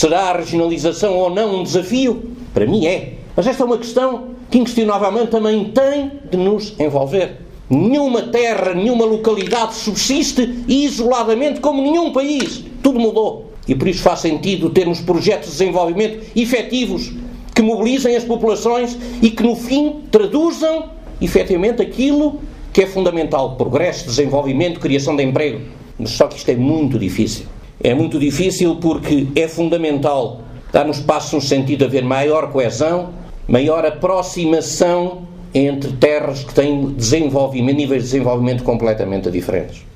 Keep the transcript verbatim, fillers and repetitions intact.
Será a regionalização ou não um desafio? Para mim é. Mas esta é uma questão que inquestionavelmente também tem de nos envolver. Nenhuma terra, nenhuma localidade subsiste isoladamente como nenhum país. Tudo mudou. E por isso faz sentido termos projetos de desenvolvimento efetivos que mobilizem as populações e que no fim traduzam efetivamente aquilo que é fundamental: progresso, desenvolvimento, criação de emprego. Mas só que isto é muito difícil. É muito difícil porque é fundamental dar-nos passos no sentido de haver maior coesão, maior aproximação entre terras que têm desenvolvimento, níveis de desenvolvimento completamente diferentes.